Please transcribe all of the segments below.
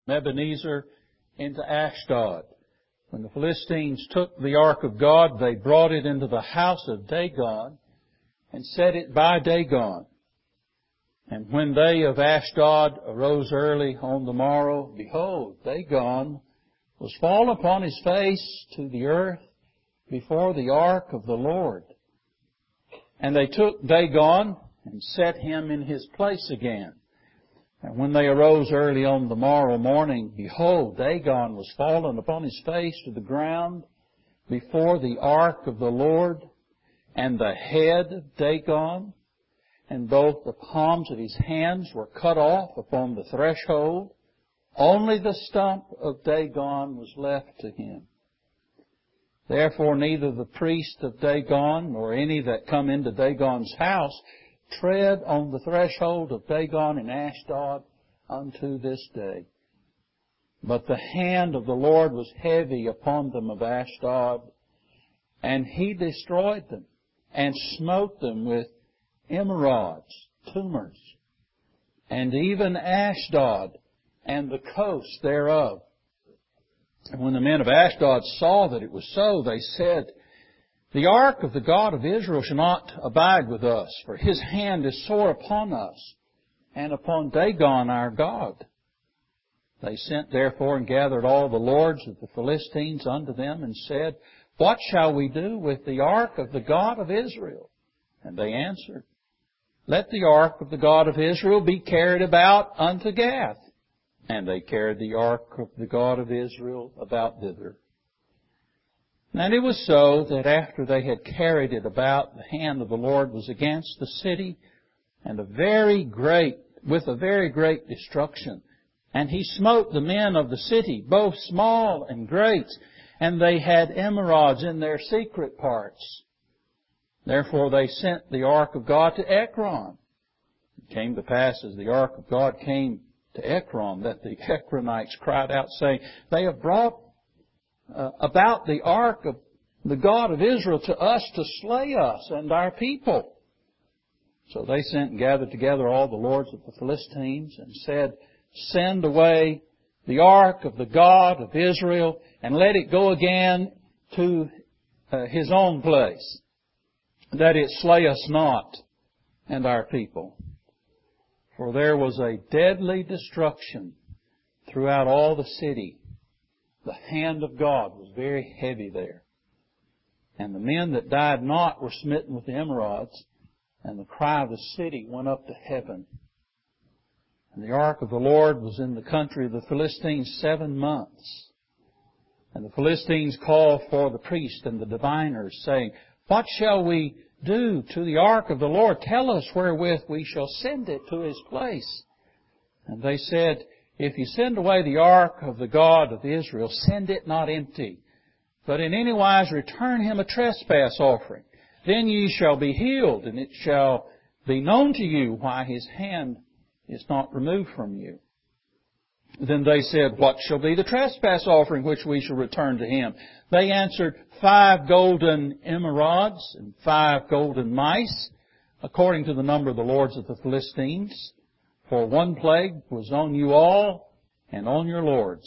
Ebenezer into Ashdod. When the Philistines took the ark of God, they brought it into the house of Dagon and set it by Dagon. And when they of Ashdod arose early on the morrow, behold, Dagon was fallen upon his face to the earth before the ark of the Lord. And they took Dagon and set him in his place again. And when they arose early on the morrow morning, behold, Dagon was fallen upon his face to the ground before the ark of the Lord, and the head of Dagon and both the palms of his hands were cut off upon the threshold. Only the stump of Dagon was left to him. Therefore neither the priest of Dagon nor any that come into Dagon's house tread on the threshold of Dagon in Ashdod unto this day. But the hand of the Lord was heavy upon them of Ashdod, and He destroyed them, and smote them with emerods, tumors, and even Ashdod and the coast thereof. And when the men of Ashdod saw that it was so, they said, The ark of the God of Israel shall not abide with us, for His hand is sore upon us, and upon Dagon our God. They sent therefore and gathered all the lords of the Philistines unto them, and said, What shall we do with the ark of the God of Israel? And they answered, Let the ark of the God of Israel be carried about unto Gath. And they carried the ark of the God of Israel about thither. And it was so that after they had carried it about, the hand of the Lord was against the city, and with a very great destruction. And He smote the men of the city, both small and great, and they had emerods in their secret parts. Therefore they sent the ark of God to Ekron. It came to pass as the ark of God came to Ekron, that the Ekronites cried out, saying, They have brought about the ark of the God of Israel to us to slay us and our people. So they sent and gathered together all the lords of the Philistines and said, Send away the ark of the God of Israel and let it go again to his own place, that it slay us not and our people. For there was a deadly destruction throughout all the city. The hand of God was very heavy there. And the men that died not were smitten with the emerods, and the cry of the city went up to heaven. And the ark of the Lord was in the country of the Philistines 7 months. And the Philistines called for the priests and the diviners, saying, What shall we do to the ark of the Lord? Tell us wherewith we shall send it to his place. And they said, If you send away the ark of the God of Israel, send it not empty, but in any wise return him a trespass offering. Then ye shall be healed, and it shall be known to you why his hand is not removed from you. Then they said, What shall be the trespass offering which we shall return to him? They answered, 5 golden emerods and 5 golden mice, according to the number of the lords of the Philistines. For 1 plague was on you all and on your lords.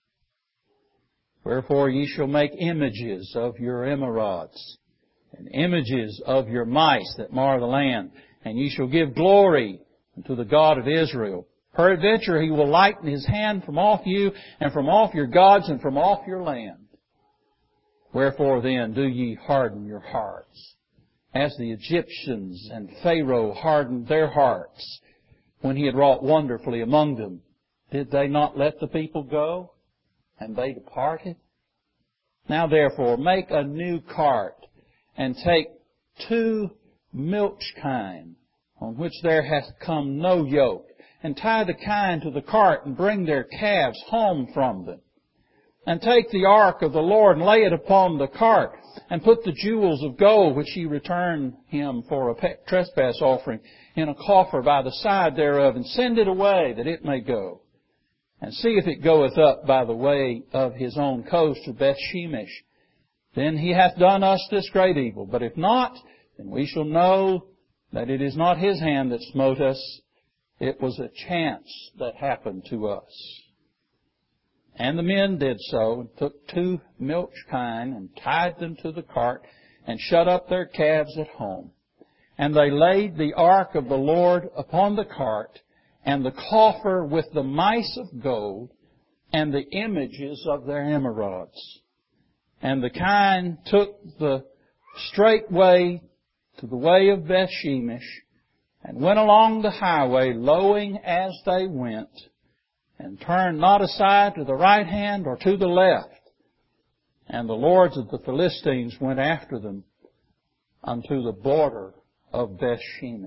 Wherefore ye shall make images of your emerods and images of your mice that mar the land, and ye shall give glory unto the God of Israel. Peradventure He will lighten His hand from off you, and from off your gods, and from off your land. Wherefore then do ye harden your hearts, as the Egyptians and Pharaoh hardened their hearts, when he had wrought wonderfully among them? Did they not let the people go, and they departed? Now therefore make a new cart, and take 2 milch kine, on which there hath come no yoke, and tie the kine to the cart, and bring their calves home from them. And take the ark of the Lord, and lay it upon the cart, and put the jewels of gold, which ye return him for a trespass offering, in a coffer by the side thereof, and send it away, that it may go. And see if it goeth up by the way of his own coast to Bethshemesh. Then he hath done us this great evil. But if not, then we shall know that it is not his hand that smote us. It was a chance that happened to us. And the men did so, and took 2 milch kine, and tied them to the cart, and shut up their calves at home. And they laid the ark of the Lord upon the cart, and the coffer with the mice of gold, and the images of their emerods. And the kine took the straight way to the way of Bethshemesh, and went along the highway, lowing as they went, and turned not aside to the right hand or to the left. And the lords of the Philistines went after them unto the border of Bethshemesh.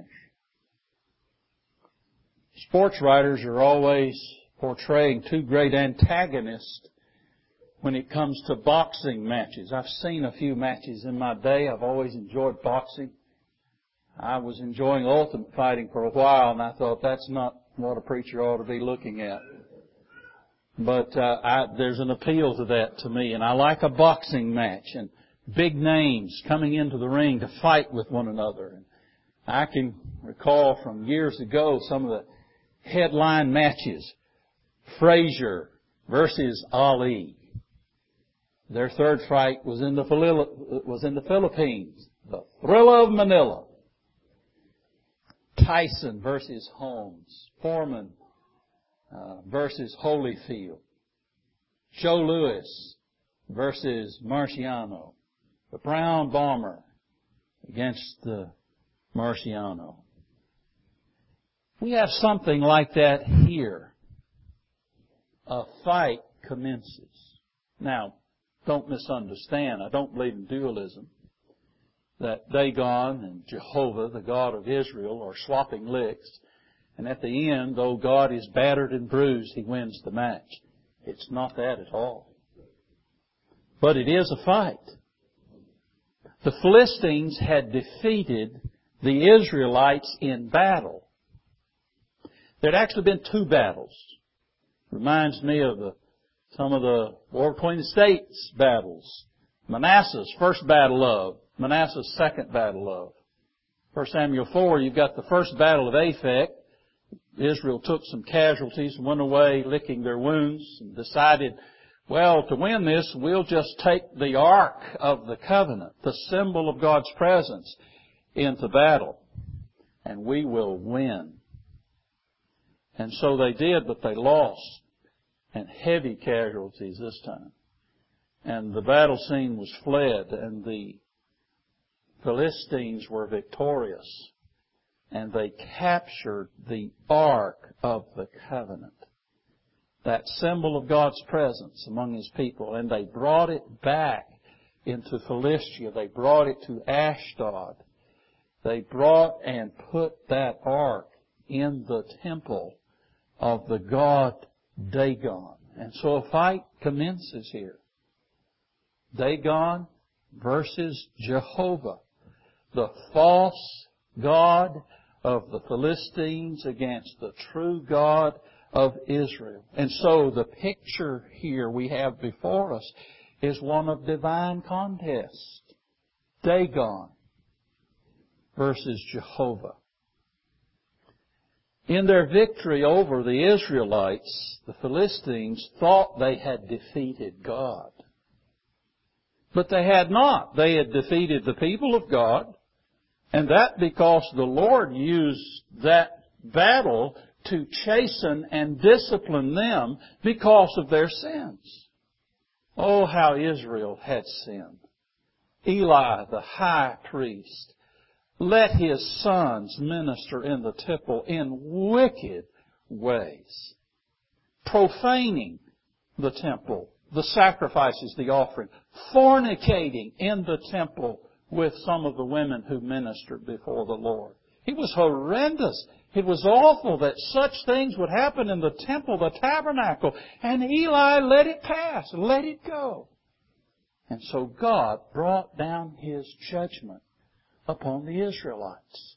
Sports writers are always portraying 2 great antagonists when it comes to boxing matches. I've seen a few matches in my day. I've always enjoyed boxing. I was enjoying ultimate fighting for a while, and I thought that's not what a preacher ought to be looking at. But there's an appeal to that to me, and I like a boxing match and big names coming into the ring to fight with one another. And I can recall from years ago some of the headline matches. Frazier versus Ali. Their third fight was in the Philippines. The Thrilla of Manila. Tyson versus Holmes. Foreman versus Holyfield. Joe Louis versus Marciano. The Brown Bomber against the Marciano. We have something like that here. A fight commences. Now, don't misunderstand. I don't believe in dualism. That Dagon and Jehovah, the God of Israel, are swapping licks. And at the end, though God is battered and bruised, He wins the match. It's not that at all. But it is a fight. The Philistines had defeated the Israelites in battle. There had actually been 2 battles. Reminds me of some of the War Between the States battles. Manasseh's first battle of, Manasseh's second battle of. 1 Samuel 4, you've got the first battle of Aphek. Israel took some casualties and went away licking their wounds and decided, well, to win this, we'll just take the Ark of the Covenant, the symbol of God's presence, into battle, and we will win. And so they did, but they lost, and heavy casualties this time. And the battle scene was fled, and the Philistines were victorious. And they captured the Ark of the Covenant, that symbol of God's presence among His people, and they brought it back into Philistia. They brought it to Ashdod. They brought and put that Ark in the temple of the god Dagon. And so a fight commences here. Dagon versus Jehovah, the false god of the Philistines against the true God of Israel. And so the picture here we have before us is one of divine contest. Dagon versus Jehovah. In their victory over the Israelites, the Philistines thought they had defeated God. But they had not. They had defeated the people of God, and that because the Lord used that battle to chasten and discipline them because of their sins. Oh, how Israel had sinned. Eli, the high priest, let his sons minister in the temple in wicked ways, profaning the temple, the sacrifices, the offering, fornicating in the temple with some of the women who ministered before the Lord. It was horrendous. It was awful that such things would happen in the temple, the tabernacle. And Eli let it pass, let it go. And so God brought down His judgment upon the Israelites.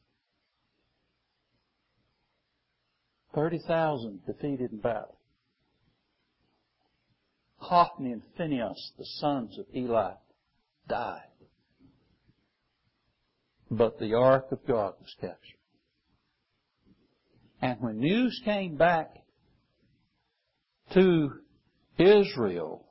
30,000 defeated in battle. Hophni and Phinehas, the sons of Eli, died. But the Ark of God was captured. And when news came back to Israel,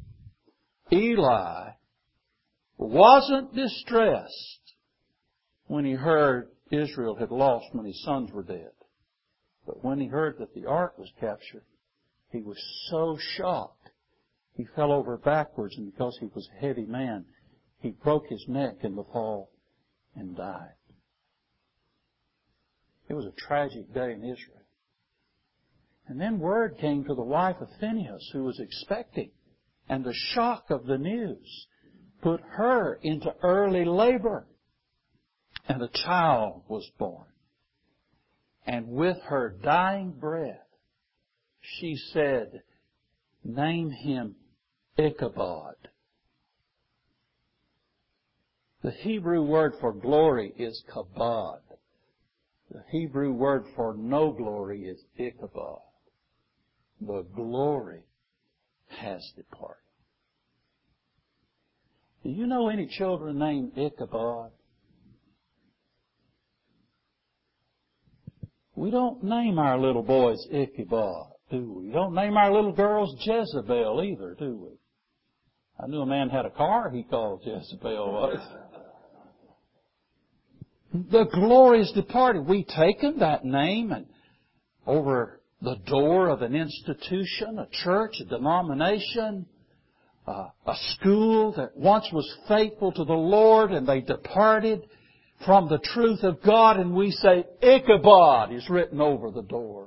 Eli, wasn't distressed when he heard Israel had lost when his sons were dead. But when he heard that the ark was captured, he was so shocked, he fell over backwards, and because he was a heavy man, he broke his neck in the fall and died. It was a tragic day in Israel. And then word came to the wife of Phinehas, who was expecting, and the shock of the news put her into early labor. And a child was born. And with her dying breath, she said, "Name him Ichabod." The Hebrew word for glory is kabod. The Hebrew word for no glory is Ichabod. The glory has departed. Do you know any children named Ichabod? We don't name our little boys Ichabod, do we? We don't name our little girls Jezebel either, do we? I knew a man had a car he called Jezebel. The glory is departed. We've taken that name and over the door of an institution, a church, a denomination, a school that once was faithful to the Lord, and they departed from the truth of God, and we say, Ichabod is written over the door.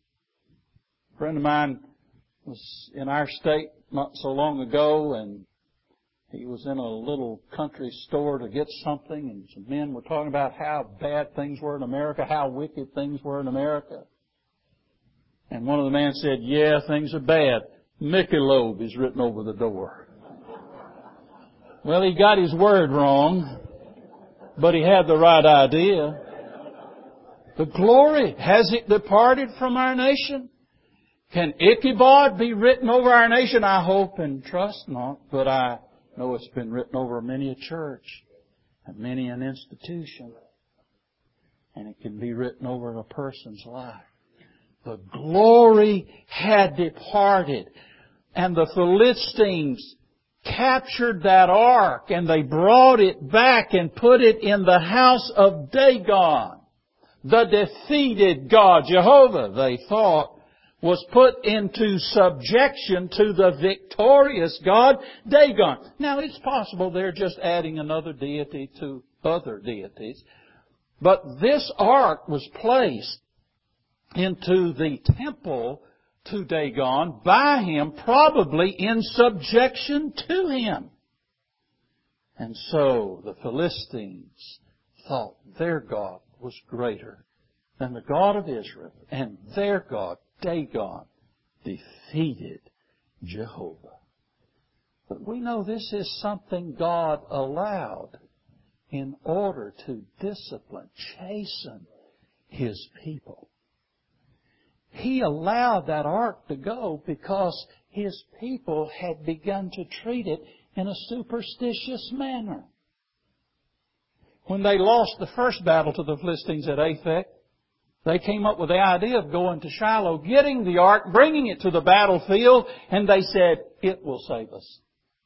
A friend of mine was in our state not so long ago, and he was in a little country store to get something, and some men were talking about how bad things were in America, how wicked things were in America. And one of the men said, "Yeah, things are bad. Michelob is written over the door." Well, he got his word wrong, but he had the right idea. The glory, has it departed from our nation? Can Ichabod be written over our nation? I hope and trust not, but I know it's been written over many a church and many an institution. And it can be written over a person's life. The glory had departed. And the Philistines captured that ark, and they brought it back and put it in the house of Dagon. The defeated God, Jehovah, they thought, was put into subjection to the victorious God, Dagon. Now, it's possible they're just adding another deity to other deities. But this ark was placed into the temple to Dagon by him, probably in subjection to him. And so the Philistines thought their God was greater than the God of Israel, and their God, Dagon, defeated Jehovah. But we know this is something God allowed in order to discipline, chasten His people. He allowed that ark to go because His people had begun to treat it in a superstitious manner. When they lost the first battle to the Philistines at Aphek, they came up with the idea of going to Shiloh, getting the ark, bringing it to the battlefield, and they said, "It will save us."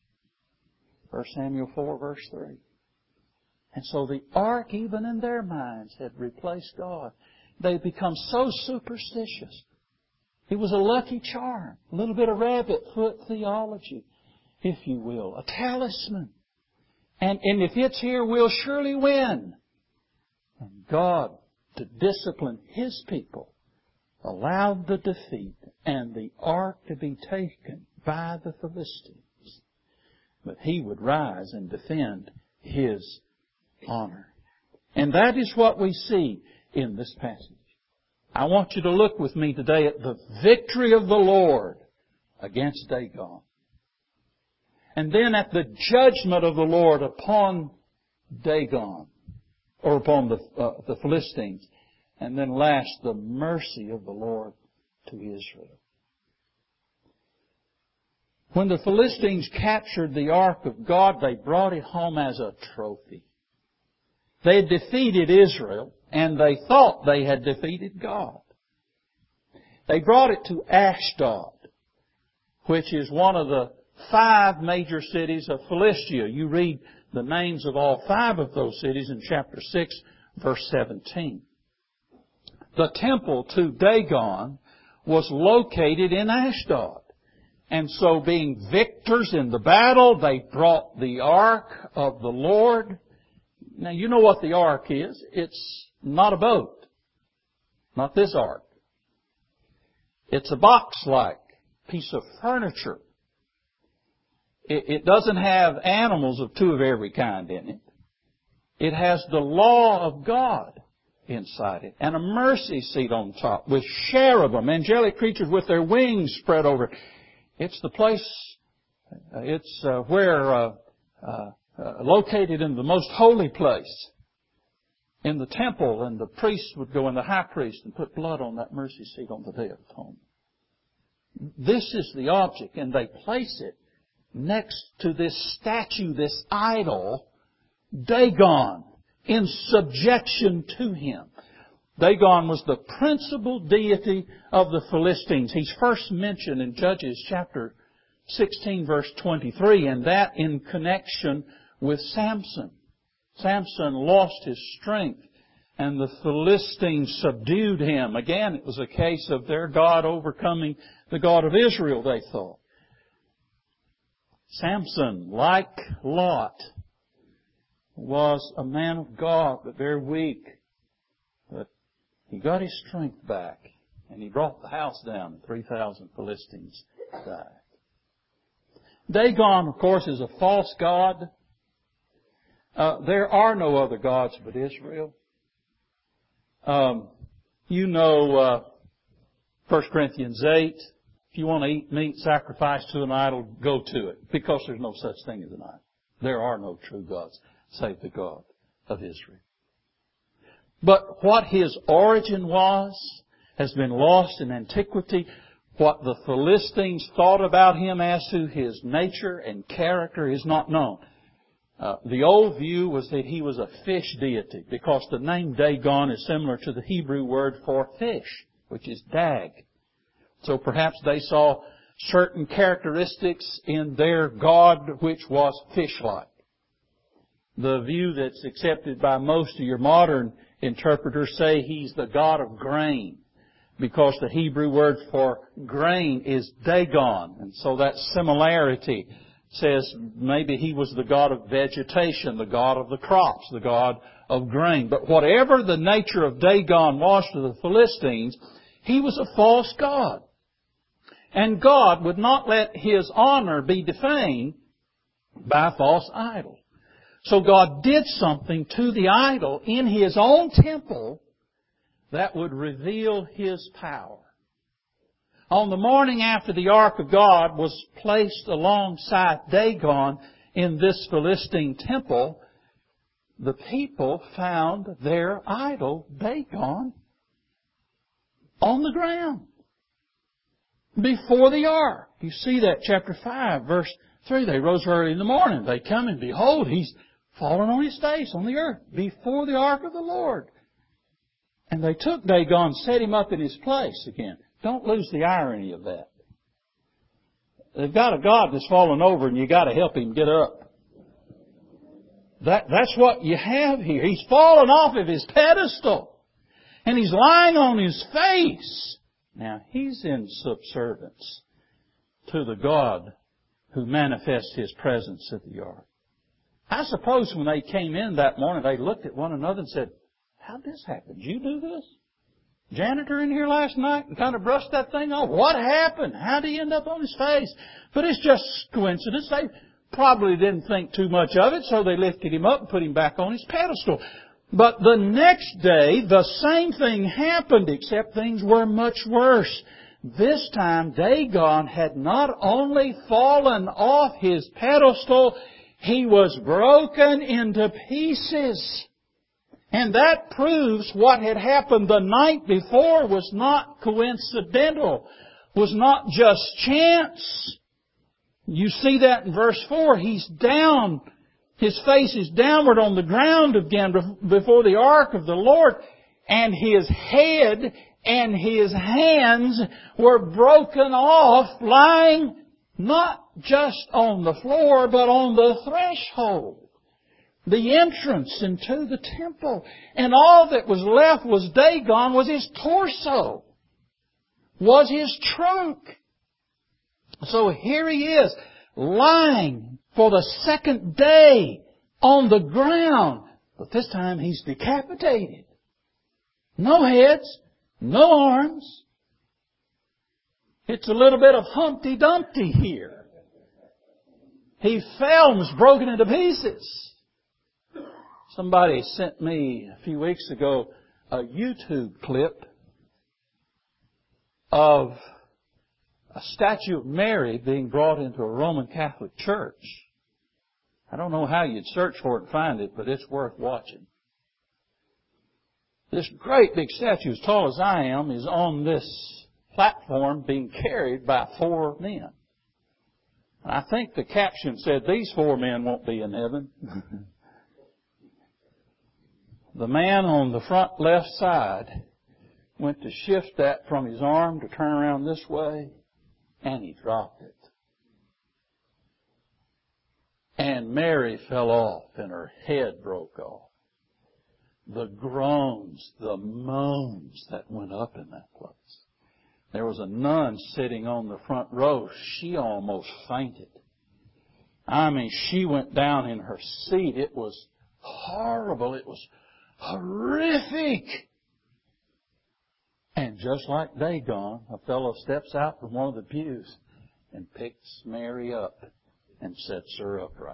1 Samuel 4, verse 3. And so the ark, even in their minds, had replaced God. They'd become so superstitious. It was a lucky charm, a little bit of rabbit foot theology, if you will, a talisman. And if it's here, we'll surely win. And God, to discipline His people, allowed the defeat and the ark to be taken by the Philistines. But He would rise and defend His honor. And that is what we see in this passage. I want you to look with me today at the victory of the Lord against Dagon. And then at the judgment of the Lord upon Dagon, or upon the Philistines. And then last, the mercy of the Lord to Israel. When the Philistines captured the ark of God, they brought it home as a trophy. They had defeated Israel, and they thought they had defeated God. They brought it to Ashdod, which is one of the 5 major cities of Philistia. You read the names of all 5 of those cities in chapter 6, verse 17. The temple to Dagon was located in Ashdod. And so being victors in the battle, they brought the ark of the Lord. Now you know what the ark is. It's not a boat. Not this ark. It's a box-like piece of furniture. It doesn't have animals of 2 of every kind in it. It has the law of God inside it, and a mercy seat on top with cherubim, angelic creatures with their wings spread over it. It's the place, located in the most holy place in the temple, and the priest would go in, the high priest, and put blood on that mercy seat on the Day of Atonement. This is the object, and they place it next to this statue, this idol, Dagon, in subjection to him. Dagon was the principal deity of the Philistines. He's first mentioned in Judges chapter 16, verse 23, and that in connection with Samson. Samson lost his strength, and the Philistines subdued him. Again, it was a case of their God overcoming the God of Israel, they thought. Samson, like Lot, was a man of God, but very weak. But he got his strength back, and he brought the house down, and 3,000 Philistines died. Dagon, of course, is a false god. There are no other gods but Israel. You know 1 Corinthians 8. If you want to eat meat sacrificed to an idol, go to it, because there's no such thing as an idol. There are no true gods save the God of Israel. But what his origin was has been lost in antiquity. What the Philistines thought about him as to his nature and character is not known. The old view was that he was a fish deity, because the name Dagon is similar to the Hebrew word for fish, which is dag. So perhaps they saw certain characteristics in their God which was fish-like. The view that's accepted by most of your modern interpreters say he's the God of grain, because the Hebrew word for grain is Dagon. And so that similarity says maybe he was the God of vegetation, the God of the crops, the God of grain. But whatever the nature of Dagon was to the Philistines, he was a false god. And God would not let His honor be defamed by a false idol. So God did something to the idol in His own temple that would reveal His power. On the morning after the Ark of God was placed alongside Dagon in this Philistine temple, the people found their idol, Dagon, on the ground before the ark. You see that chapter 5, verse 3. They rose early in the morning. They come and behold, he's fallen on his face on the earth before the ark of the Lord. And they took Dagon, set him up in his place again. Don't lose the irony of that. They've got a God that's fallen over, and you got to help him get up. That's what you have here. He's fallen off of his pedestal, and he's lying on his face. Now, he's in subservience to the God who manifests His presence at the ark. I suppose when they came in that morning, they looked at one another and said, "How'd this happen? Did you do this? Janitor in here last night and kind of brushed that thing off? What happened? How did he end up on his face?" But it's just coincidence. They probably didn't think too much of it, so they lifted him up and put him back on his pedestal. But the next day, the same thing happened, except things were much worse. This time, Dagon had not only fallen off his pedestal, he was broken into pieces. And that proves what had happened the night before was not coincidental, was not just chance. You see that in verse 4. He's down. His face is downward on the ground again before the ark of the Lord. And his head and his hands were broken off, lying Not just on the floor, but on the threshold. The entrance into the temple. And all that was left was Dagon, was his torso. Was his trunk. So here he is, lying for the second day on the ground. But this time he's decapitated. No heads, no arms. It's a little bit of Humpty Dumpty here. He fell and was broken into pieces. Somebody sent me a few weeks ago a YouTube clip of a statue of Mary being brought into a Roman Catholic church. I don't know how you'd search for it and find it, but it's worth watching. This great big statue, as tall as I am, is on this platform being carried by 4 men. And I think the caption said, "These 4 men won't be in heaven." The man on the front left side went to shift that from his arm to turn around this way, and he dropped it. And Mary fell off, and her head broke off. The groans, the moans that went up in that place. There was a nun sitting on the front row. She almost fainted. I mean, she went down in her seat. It was horrible. It was horrific. And just like Dagon, a fellow steps out from one of the pews and picks Mary up and sets her upright.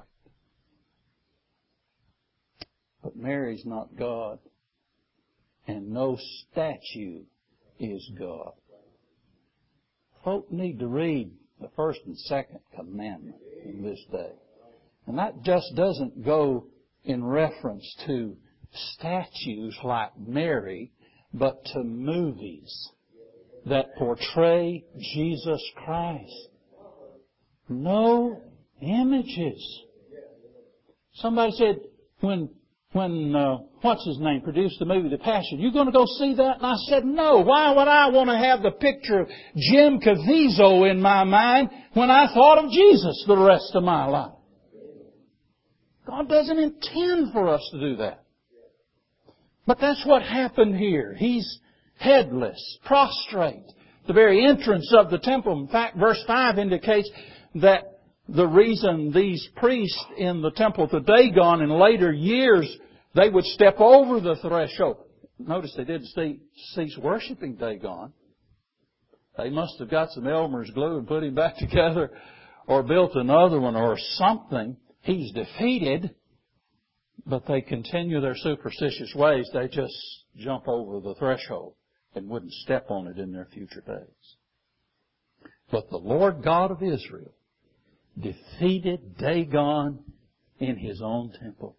But Mary's not God. And no statue is God. Folk need to read the first and second commandment in this day. And that just doesn't go in reference to statues like Mary, but to movies that portray Jesus Christ. No images. Somebody said, when what's his name produced the movie The Passion, you going to go see that? And I said, no. Why would I want to have the picture of Jim Caviezel in my mind when I thought of Jesus the rest of my life? God doesn't intend for us to do that. But that's what happened here. He's headless, prostrate, the very entrance of the temple. In fact, verse 5 indicates that the reason these priests in the temple to Dagon in later years, they would step over the threshold. Notice they didn't cease worshiping Dagon. They must have got some Elmer's glue and put him back together, or built another one or something. He's defeated, but they continue their superstitious ways. They just jump over the threshold and wouldn't step on it in their future days. But the Lord God of Israel defeated Dagon in His own temple.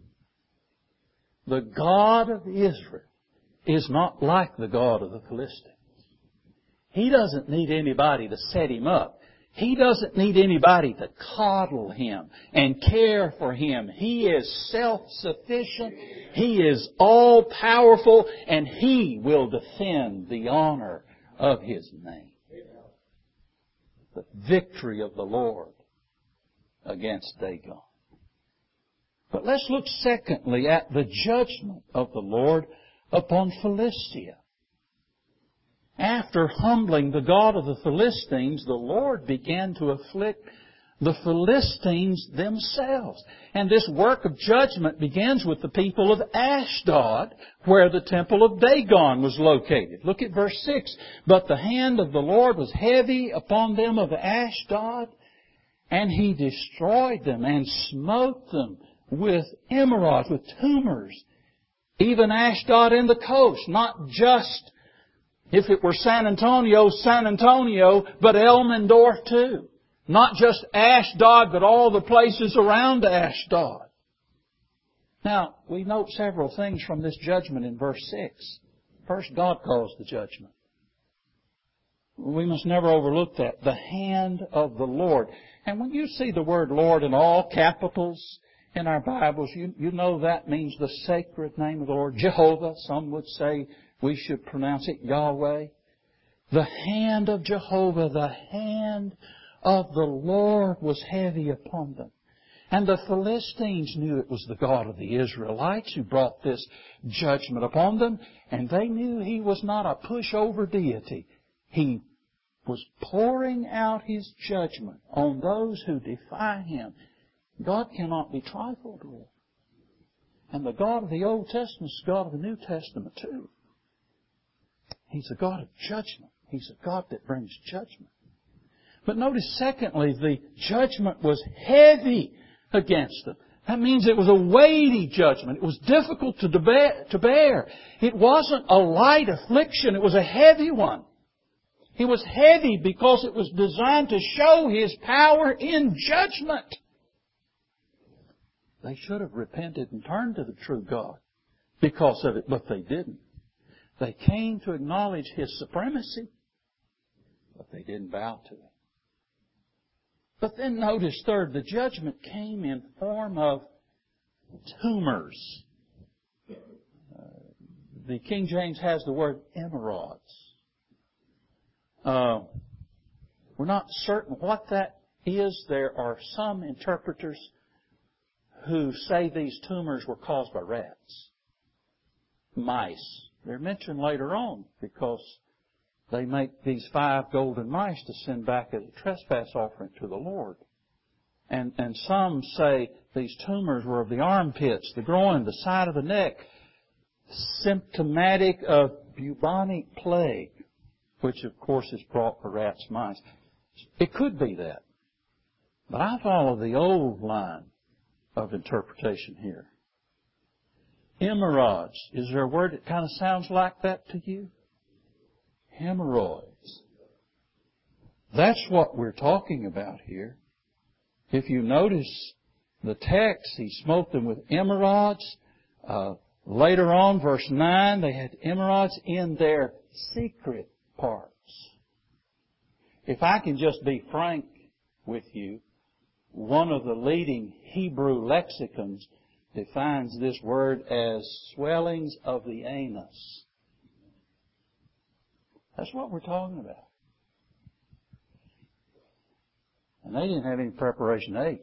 The God of Israel is not like the God of the Philistines. He doesn't need anybody to set Him up. He doesn't need anybody to coddle Him and care for Him. He is self-sufficient. He is all-powerful, and He will defend the honor of His name. The victory of the Lord against Dagon. But let's look secondly at the judgment of the Lord upon Philistia. After humbling the God of the Philistines, the Lord began to afflict the Philistines themselves. And this work of judgment begins with the people of Ashdod, where the temple of Dagon was located. Look at verse 6. But the hand of the Lord was heavy upon them of Ashdod, and He destroyed them and smote them with emerods, with tumors. Even Ashdod and the coast, not just, if it were San Antonio, but Elmendorf too. Not just Ashdod, but all the places around Ashdod. Now, we note several things from this judgment in verse 6. First, God caused the judgment. We must never overlook that. The hand of the Lord. And when you see the word Lord in all capitals in our Bibles, you know that means the sacred name of the Lord. Jehovah, some would say we should pronounce it Yahweh. The hand of Jehovah, the hand of the Lord was heavy upon them. And the Philistines knew it was the God of the Israelites who brought this judgment upon them. And they knew He was not a pushover deity. He was pouring out His judgment on those who defy Him. God cannot be trifled with. And the God of the Old Testament is the God of the New Testament too. He's a God of judgment. He's a God that brings judgment. But notice, secondly, the judgment was heavy against them. That means it was a weighty judgment. It was difficult to bear. It wasn't a light affliction. It was a heavy one. It was heavy because it was designed to show His power in judgment. They should have repented and turned to the true God because of it, but they didn't. They came to acknowledge His supremacy, but they didn't bow to Him. But then notice, third, the judgment came in form of tumors. The King James has the word emerods. We're not certain what that is. There are some interpreters who say these tumors were caused by rats, mice. They're mentioned later on because they make these 5 golden mice to send back as a trespass offering to the Lord. And some say these tumors were of the armpits, the groin, the side of the neck, symptomatic of bubonic plague, which of course is brought by rats, mice. It could be that. But I follow the old line of interpretation here. Hemorrhoids. Is there a word that kind of sounds like that to you? Hemorrhoids. That's what we're talking about here. If you notice the text, He smote them with emerods. Later on, verse 9, they had emerods in their secret parts. If I can just be frank with you, one of the leading Hebrew lexicons defines this word as swellings of the anus. That's what we're talking about. And they didn't have any preparation H.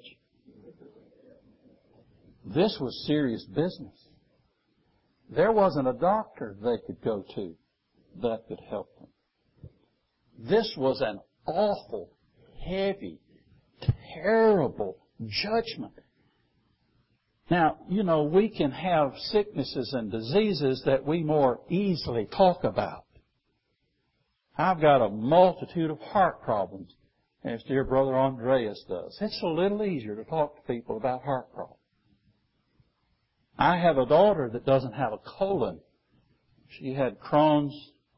This was serious business. There wasn't a doctor they could go to that could help them. This was an awful, heavy, terrible judgment. Now, we can have sicknesses and diseases that we more easily talk about. I've got a multitude of heart problems, as dear brother Andreas does. It's a little easier to talk to people about heart problems. I have a daughter that doesn't have a colon. She had Crohn's,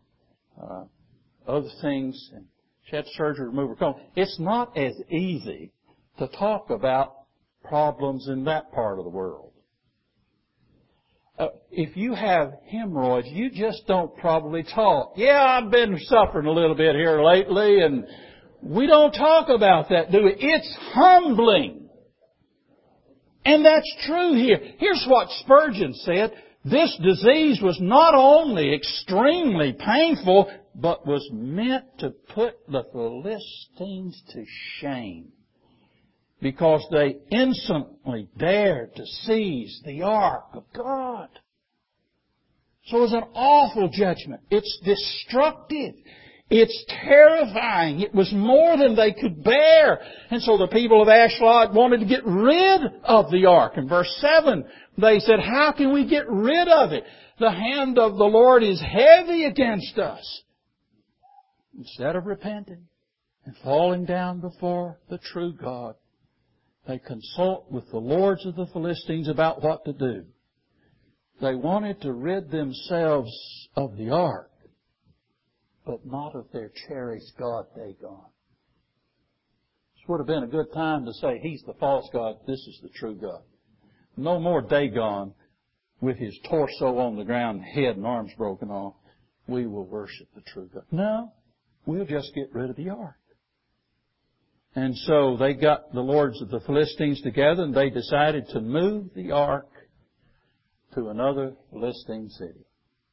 other things, and she had surgery to remove her colon. It's not as easy to talk about problems in that part of the world. If you have hemorrhoids, you just don't probably talk. Yeah, I've been suffering a little bit here lately, and we don't talk about that, do we? It's humbling. And that's true here. Here's what Spurgeon said. This disease was not only extremely painful, but was meant to put the Philistines to shame, because they instantly dared to seize the ark of God. So it was an awful judgment. It's destructive. It's terrifying. It was more than they could bear. And so the people of Ashdod wanted to get rid of the ark. In verse 7, they said, how can we get rid of it? The hand of the Lord is heavy against us. Instead of repenting and falling down before the true God, they consult with the lords of the Philistines about what to do. They wanted to rid themselves of the ark, but not of their cherished God, Dagon. This would have been a good time to say, he's the false God, this is the true God. No more Dagon with his torso on the ground, head and arms broken off. We will worship the true God. No, we'll just get rid of the ark. And so they got the lords of the Philistines together and they decided to move the ark to another Philistine city.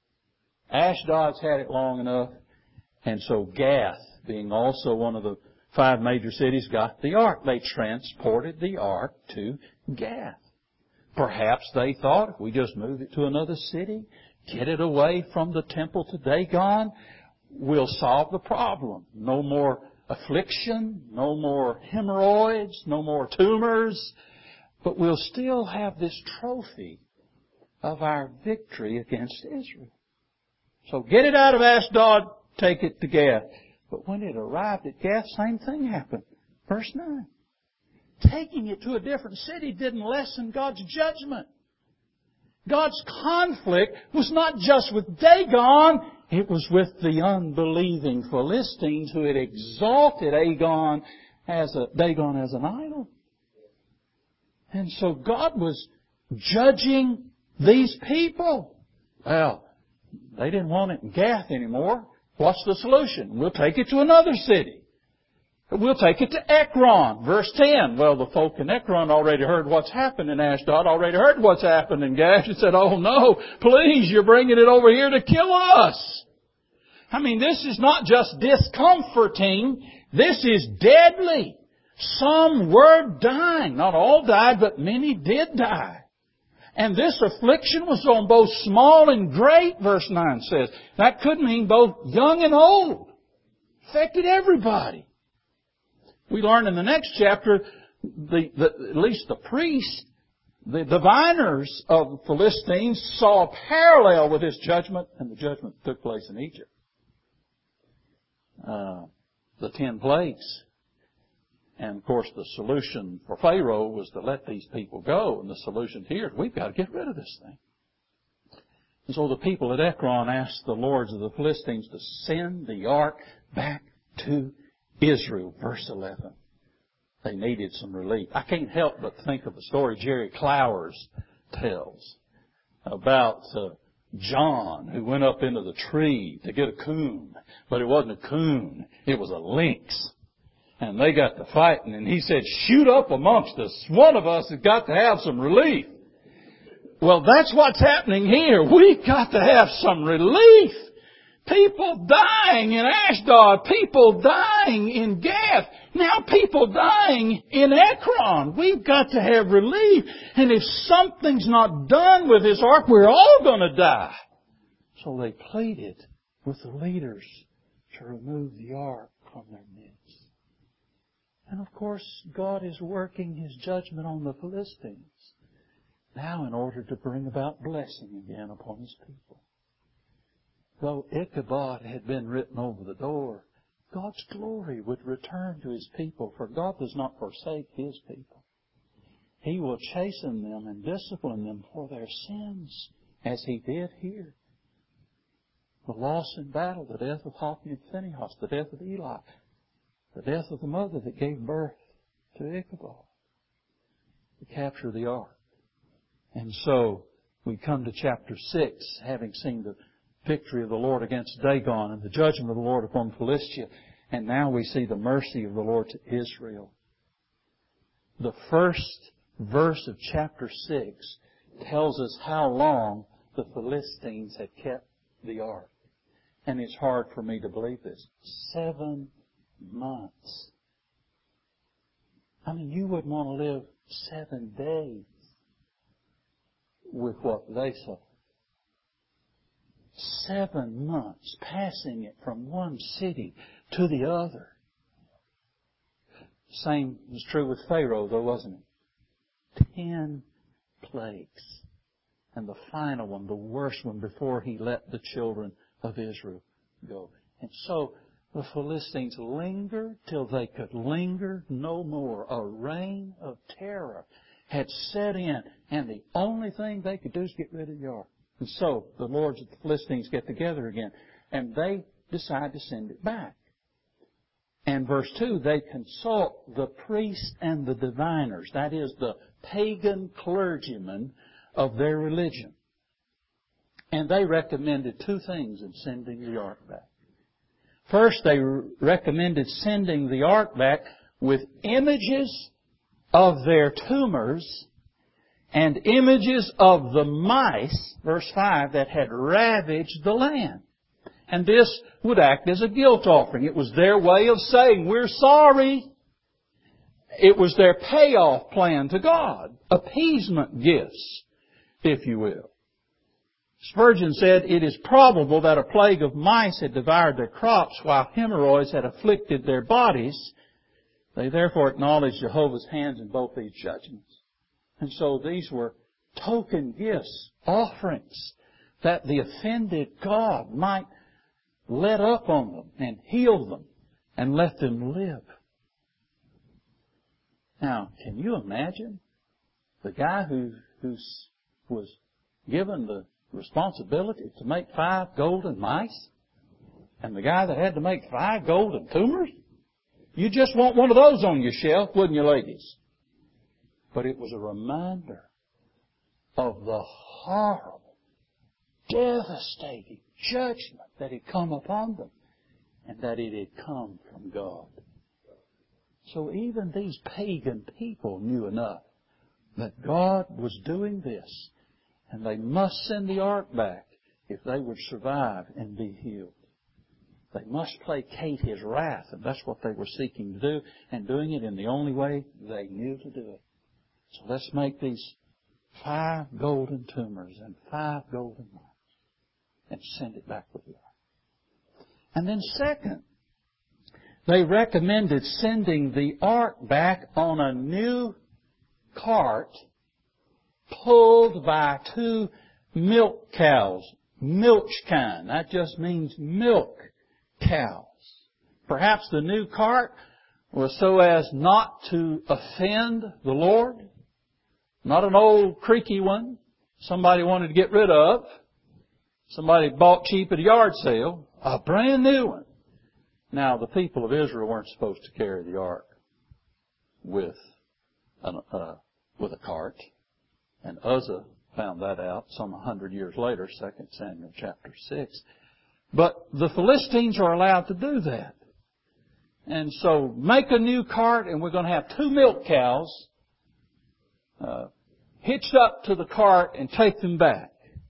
Ashdod's had it long enough, and so Gath, being also one of the 5 major cities got the ark. They transported the ark to Gath. Perhaps they thought, if we just move it to another city, get it away from the temple to Dagon, we'll solve the problem. No more affliction, no more hemorrhoids, no more tumors, but we'll still have this trophy of our victory against Israel. So get it out of Ashdod, take it to Gath. But when it arrived at Gath, same thing happened. Verse 9. Taking it to a different city didn't lessen God's judgment. God's conflict was not just with Dagon, it was with the unbelieving Philistines who had exalted Dagon as an idol. And so God was judging these people. Well, they didn't want it in Gath anymore. What's the solution? We'll take it to another city. We'll take it to Ekron. Verse 10. Well, the folk in Ekron already heard what's happened in Ashdod, already heard what's happened in Gath, and said, oh no, please, you're bringing it over here to kill us. I mean, this is not just discomforting. This is deadly. Some were dying. Not all died, but many did die. And this affliction was on both small and great, verse 9 says. That could mean both young and old. Affected everybody. We learn in the next chapter, at least the priests, the diviners of the Philistines saw a parallel with this judgment, and the judgment took place in Egypt. The 10 plagues. And of course the solution for Pharaoh was to let these people go. And the solution here is we've got to get rid of this thing. And so the people at Ekron asked the lords of the Philistines to send the ark back to Israel. Verse 11. They needed some relief. I can't help but think of a story Jerry Clowers tells about John who went up into the tree to get a coon. But it wasn't a coon. It was a lynx. And they got to fighting, and he said, shoot up amongst us. One of us has got to have some relief. Well, that's what's happening here. We've got to have some relief. People dying in Ashdod. People dying in Gath. Now people dying in Ekron. We've got to have relief. And if something's not done with this ark, we're all going to die. So they pleaded with the leaders to remove the ark from their midst. And of course, God is working His judgment on the Philistines now in order to bring about blessing again upon His people. Though Ichabod had been written over the door, God's glory would return to His people, for God does not forsake His people. He will chasten them and discipline them for their sins, as He did here. The loss in battle, the death of Hophni and Phinehas, the death of Eli, the death of the mother that gave birth to Ichabod, to capture the ark. And so we come to chapter 6, having seen the victory of the Lord against Dagon and the judgment of the Lord upon Philistia. And now we see the mercy of the Lord to Israel. The first verse of chapter 6 tells us how long the Philistines had kept the ark. And it's hard for me to believe this. 7 months. I mean, you wouldn't want to live 7 days with what they suffered. 7 months passing it from one city to the other. Same was true with Pharaoh, though, wasn't it? 10 plagues. And the final one, the worst one, before He let the children of Israel go. And so the Philistines lingered till they could linger no more. A reign of terror had set in, and the only thing they could do is get rid of the ark. And so the lords of the Philistines get together again, and they decide to send it back. And verse 2, they consult the priests and the diviners, that is, the pagan clergymen of their religion. And they recommended 2 things in sending the ark back. First, they recommended sending the ark back with images of their tumors and images of the mice, verse 5, that had ravaged the land. And this would act as a guilt offering. It was their way of saying, we're sorry. It was their payoff plan to God. Appeasement gifts, if you will. Spurgeon said, it is probable that a plague of mice had devoured their crops while hemorrhoids had afflicted their bodies. They therefore acknowledged Jehovah's hands in both these judgments. And so these were token gifts, offerings, that the offended God might let up on them and heal them and let them live. Now, can you imagine the guy who was given the responsibility to make 5 golden mice and the guy that had to make 5 golden tumors? You just want one of those on your shelf, wouldn't you, ladies? But it was a reminder of the horrible, devastating judgment that had come upon them and that it had come from God. So even these pagan people knew enough that God was doing this, and they must send the ark back if they would survive and be healed. They must placate His wrath, and that's what they were seeking to do, and doing it in the only way they knew to do it. So let's make these 5 golden tumors and 5 golden mice and send it back with the ark. And then second, they recommended sending the ark back on a new cart pulled by 2 milk cows. Milch kind. That just means milk cows. Perhaps the new cart was so as not to offend the Lord. Not an old creaky one somebody wanted to get rid of. Somebody bought cheap at a yard sale. A brand new one. Now, the people of Israel weren't supposed to carry the ark with a cart. And Uzzah found that out some 100 years later, 2 Samuel chapter 6. But the Philistines are allowed to do that. And so make a new cart, and we're going to have 2 milk cows hitched up to the cart and take them back.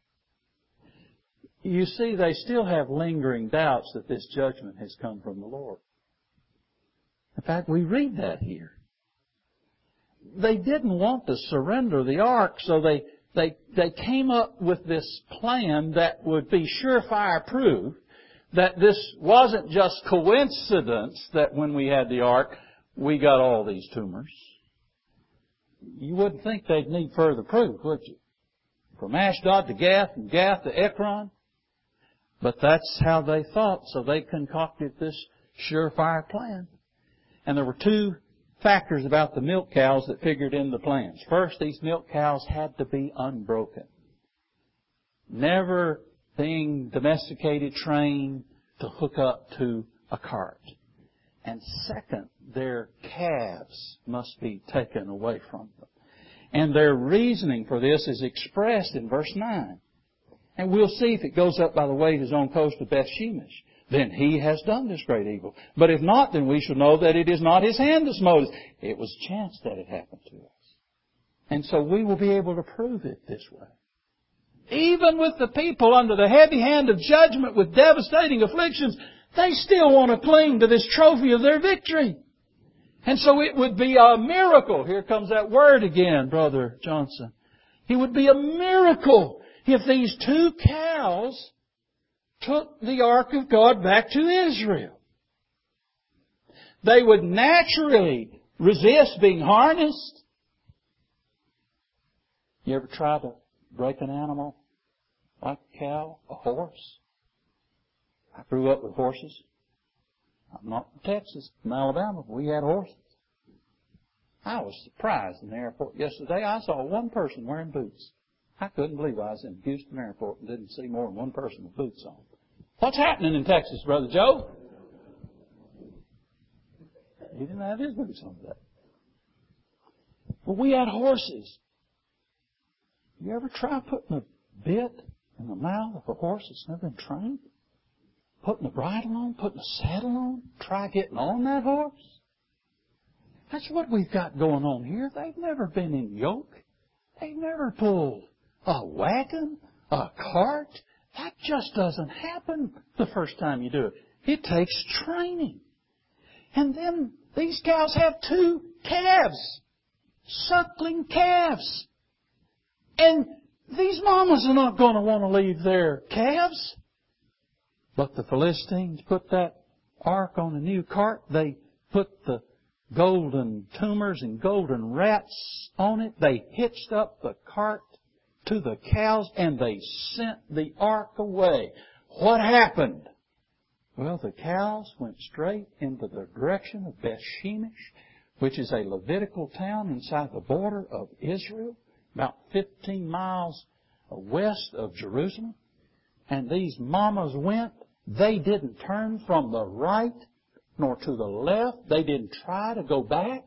You see, they still have lingering doubts that this judgment has come from the Lord. In fact, we read that here. They didn't want to surrender the ark, so they came up with this plan that would be surefire proof that this wasn't just coincidence that when we had the ark, we got all these tumors. You wouldn't think they'd need further proof, would you? From Ashdod to Gath and Gath to Ekron. But that's how they thought, so they concocted this surefire plan. And there were 2 factors about the milk cows that figured in the plans. First, these milk cows had to be unbroken. Never being domesticated, trained to hook up to a cart. And second, their calves must be taken away from them. And their reasoning for this is expressed in verse 9. And we'll see if it goes up by the way of his own coast of Beth-Shemesh. Then he has done this great evil. But if not, then we shall know that it is not his hand that smote us. It was chance that it happened to us. And so we will be able to prove it this way. Even with the people under the heavy hand of judgment with devastating afflictions, they still want to cling to this trophy of their victory. And so it would be a miracle. Here comes that word again, Brother Johnson. It would be a miracle if these 2 cows took the ark of God back to Israel. They would naturally resist being harnessed. You ever try to break an animal like a cow, a horse? I grew up with horses. I'm not from Texas, from Alabama. We had horses. I was surprised in the airport yesterday. I saw one person wearing boots. I couldn't believe I was in Houston Airport and didn't see more than one person with boots on. What's happening in Texas, Brother Joe? He didn't have his boots on today. But we had horses. You ever try putting a bit in the mouth of a horse that's never been trained? Putting a bridle on, putting a saddle on? Try getting on that horse? That's what we've got going on here. They've never been in yoke. They've never pulled a wagon, a cart. That just doesn't happen the first time you do it. It takes training. And then these cows have 2 calves, suckling calves. And these mamas are not going to want to leave their calves. But the Philistines put that ark on a new cart. They put the golden tumors and golden rats on it. They hitched up the cart to the cows and they sent the ark away. What happened? Well, the cows went straight into the direction of Beth-Shemesh, which is a Levitical town inside the border of Israel, about 15 miles west of Jerusalem. And these mamas went. They didn't turn from the right nor to the left. They didn't try to go back.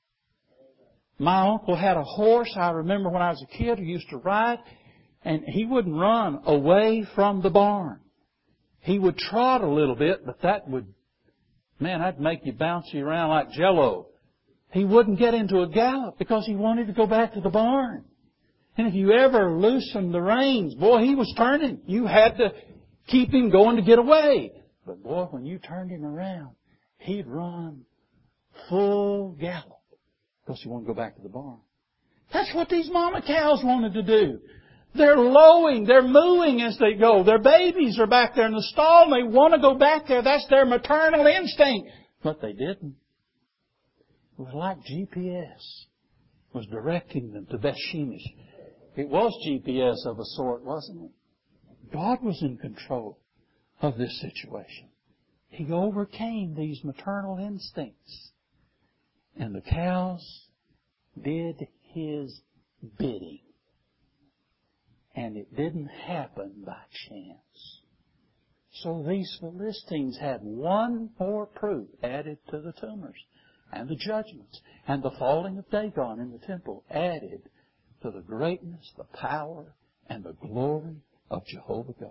My uncle had a horse, I remember when I was a kid, who used to ride, and he wouldn't run away from the barn. He would trot a little bit, but that'd make you bouncy around like Jell-O. He wouldn't get into a gallop because he wanted to go back to the barn. And if you ever loosened the reins, boy, he was turning. You had to keep him going to get away. But boy, when you turned him around, he'd run full gallop because he wanted to go back to the barn. That's what these mama cows wanted to do. They're lowing, they're mooing as they go. Their babies are back there in the stall and they want to go back there. That's their maternal instinct. But they didn't. It was like GPS was directing them to Beth-Shemesh. It was GPS of a sort, wasn't it? God was in control of this situation. He overcame these maternal instincts. And the cows did His bidding. And it didn't happen by chance. So these Philistines had one more proof added to the tumors and the judgments and the falling of Dagon in the temple added to the greatness, the power, and the glory of Jehovah God.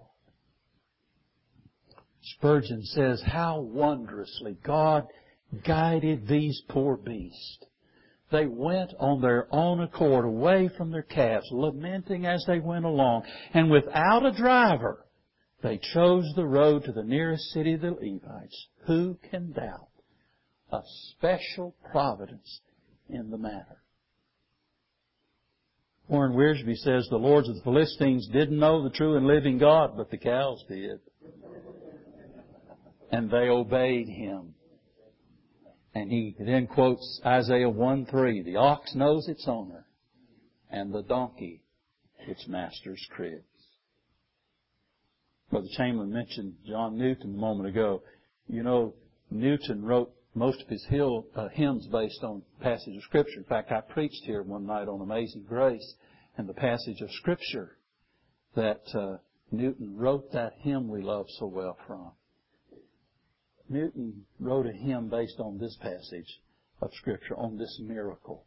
Spurgeon says, how wondrously God guided these poor beasts. They went on their own accord away from their calves, lamenting as they went along. And without a driver, they chose the road to the nearest city of the Levites. Who can doubt a special providence in the matter? Warren Wiersbe says the lords of the Philistines didn't know the true and living God, but the cows did. And they obeyed Him. And he then quotes Isaiah 1:3, the ox knows its owner, and the donkey its master's cribs. Brother Chamberlain mentioned John Newton a moment ago. You know, Newton wrote most of his hymns based on passage of Scripture. In fact, I preached here one night on Amazing Grace and the passage of Scripture that Newton wrote that hymn we love so well from. Newton wrote a hymn based on this passage of Scripture, on this miracle.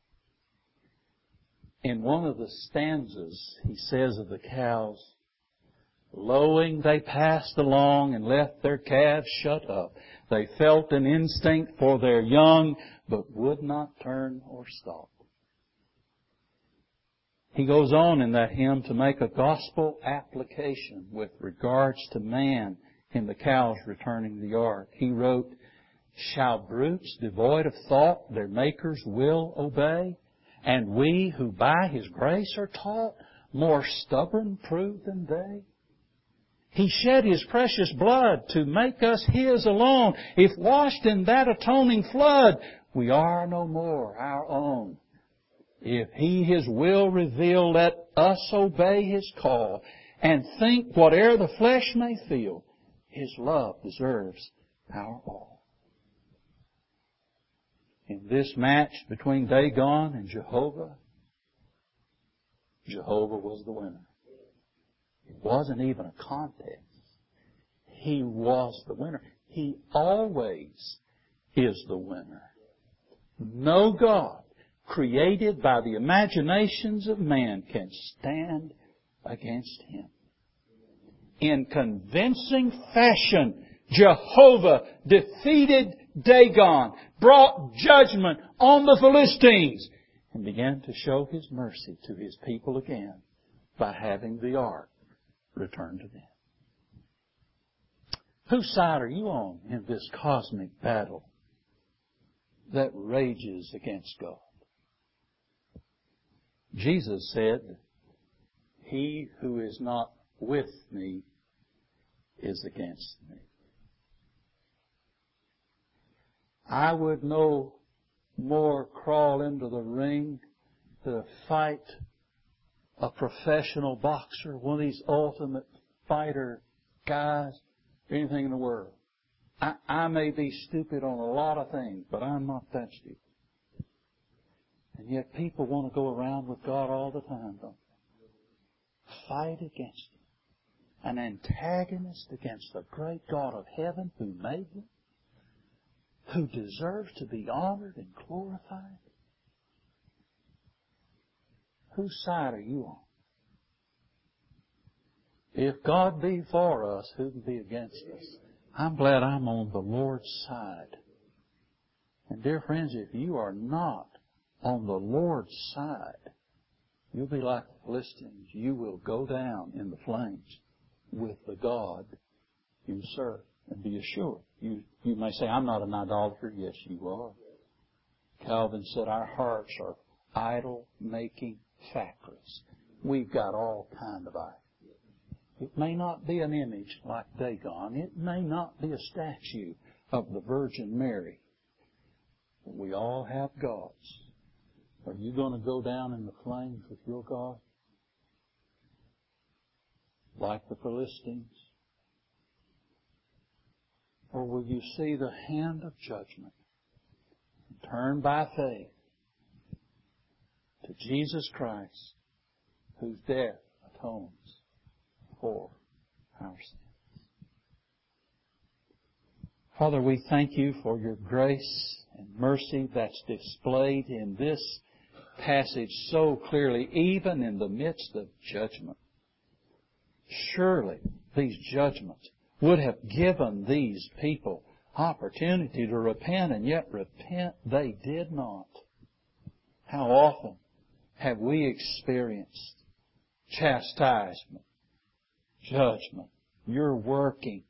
In one of the stanzas, he says of the cows, lowing they passed along and left their calves shut up. They felt an instinct for their young, but would not turn or stop. He goes on in that hymn to make a gospel application with regards to man in the cows returning the ark. He wrote, shall brutes devoid of thought their Maker's will obey? And we who by His grace are taught more stubborn prove than they? He shed His precious blood to make us His alone. If washed in that atoning flood, we are no more our own. If He His will reveal, let us obey His call and think whate'er the flesh may feel, His love deserves our all. In this match between Dagon and Jehovah, Jehovah was the winner. It wasn't even a contest. He was the winner. He always is the winner. No God created by the imaginations of man can stand against Him. In convincing fashion, Jehovah defeated Dagon, brought judgment on the Philistines, and began to show His mercy to His people again by having the ark returned to them. Whose side are you on in this cosmic battle that rages against God? Jesus said, "He who is not with me is against me." I would no more crawl into the ring to fight a professional boxer, one of these ultimate fighter guys, or anything in the world. I may be stupid on a lot of things, but I'm not that stupid. And yet people want to go around with God all the time, don't they? Fight against Him. An antagonist against the great God of heaven who made them, who deserves to be honored and glorified. Whose side are you on? If God be for us, who can be against us? I'm glad I'm on the Lord's side. And dear friends, if you are not on the Lord's side, you'll be like the Philistines. You will go down in the flames with the God you serve. And be assured. You may say, "I'm not an idolater." Yes, you are. Calvin said our hearts are idol-making factories. We've got all kind of idols. It may not be an image like Dagon. It may not be a statue of the Virgin Mary. But we all have gods. Are you going to go down in the flames with your God? Like the Philistines? Or will you see the hand of judgment and turn by faith to Jesus Christ, whose death atones for our sins? Father, we thank You for Your grace and mercy that's displayed in this passage so clearly, even in the midst of judgment. Surely these judgments would have given these people opportunity to repent, and yet repent they did not. How often have we experienced chastisement, judgment? You're working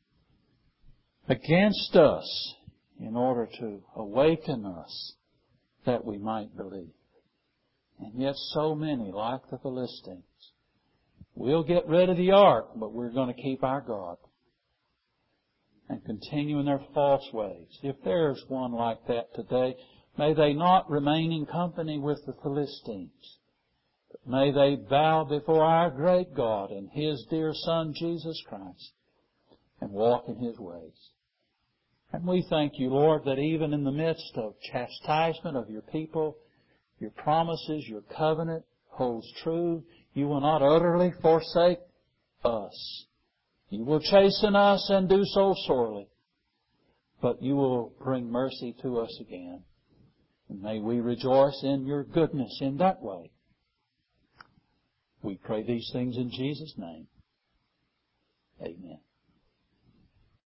against us in order to awaken us that we might believe. And yet so many, like the Philistines, we'll get rid of the ark, but we're going to keep our God and continue in their false ways. If there's one like that today, may they not remain in company with the Philistines, but may they bow before our great God and His dear Son, Jesus Christ, and walk in His ways. And we thank You, Lord, that even in the midst of chastisement of Your people, Your promises, Your covenant holds true. You will not utterly forsake us. You will chasten us and do so sorely, but You will bring mercy to us again. And may we rejoice in Your goodness in that way. We pray these things in Jesus' name.